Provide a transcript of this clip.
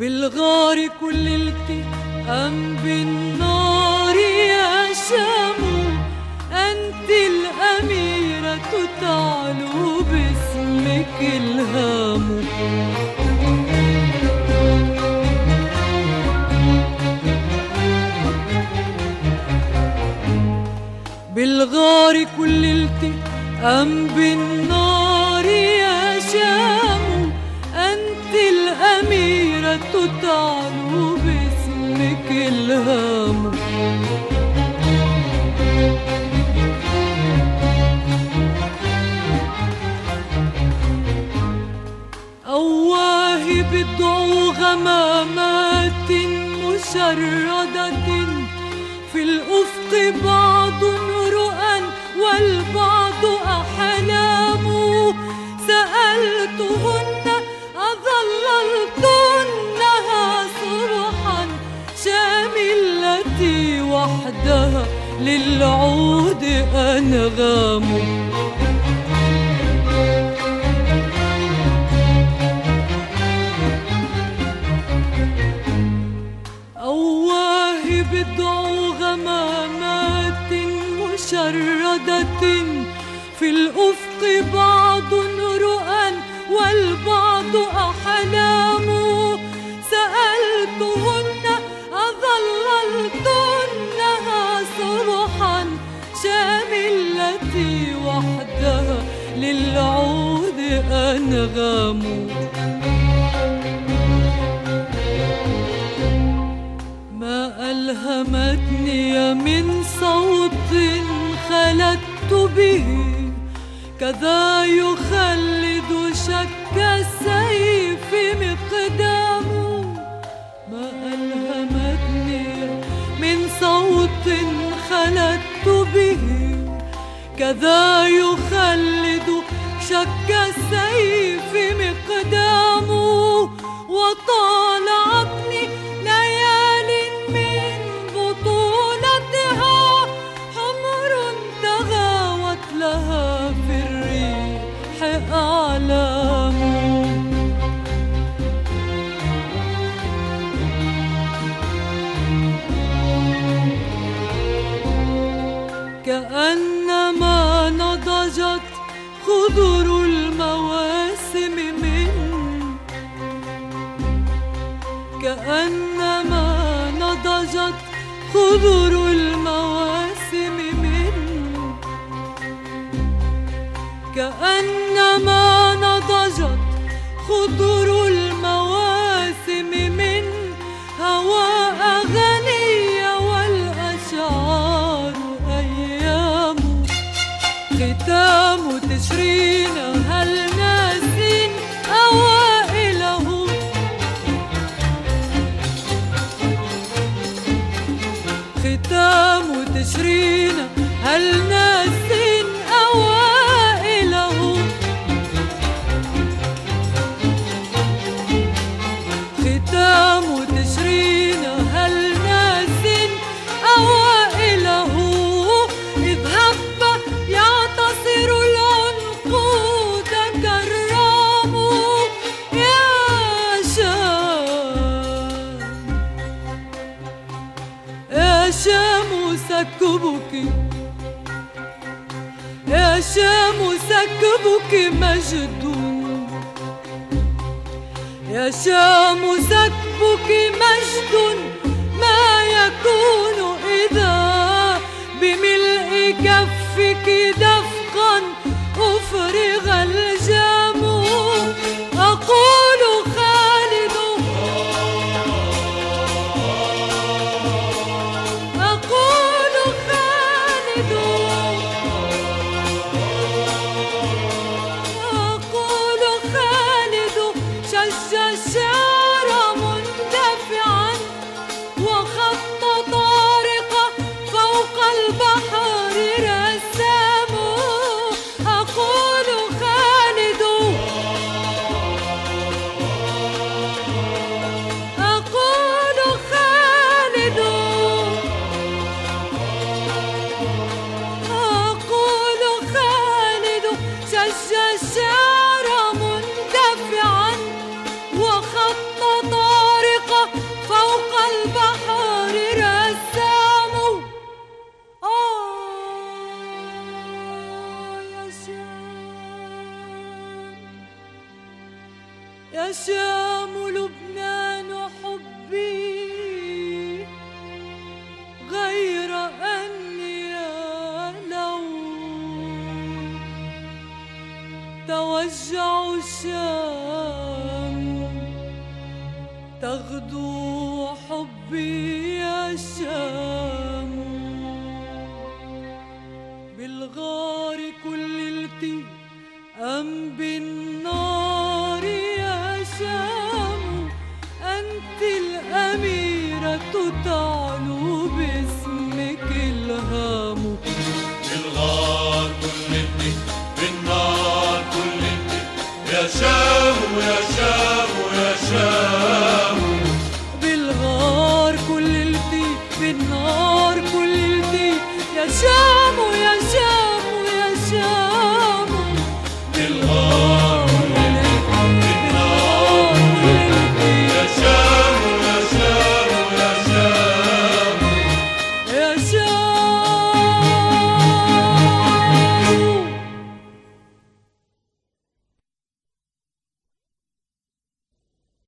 بالغار كللتي أم بالنار يا شام، أنت الأميرة تعلو باسمك الهام. بالغار كللتي أم بالنار يا شام، أنت الأميرة تعلو باسمك الهام. أواه بضع غمامات مشردة، في الأفق بعض رؤى والبعض أحلام. سألتهن أظللتنها صبحا، شام التي وحدها للعود أنغام. أواه بضع غمامات مشردة، في الأفق بعض رؤى والبعض أحلام. سألتهن أظللتنها صبحا، شام التي وحدها للعود أنغام. ما ألهمتني من صوت خلدت به، كذا يخلد شك السيف مقدام. ما ألهمتني من صوت خلدت به، كذا يخلد شك السيف مقدام. وطالعتني ليال من بطولتها، حمر تغاوت لها في الريح أعلام. كأنما نضجت خضر المواسم كأنما نضجت خضر المواسم كأنما نضجت خضر المواسم من هواء غني والأشعار أيام. ختام تشرين هل ناسين أوائله، ختام تشرين هل ناسين أوائله. ختام تشرين هل ناسين أوائله. إذ هب يعتصر العنقود كالرام، يا شام يا شام سكبك، يا شام سكبك مجد، يا شام سكبك مجد. ما يكون إذا بملء كفك دفقا أفرغ الجام. أقول خالد، أقول خالد، أقول خالد شج الشعر مندفعا، وخط طارق فوق البحر رسام. أقول خالد الشام لبنان حبي غير أني لو توجع الشام تغدو حبي يا شام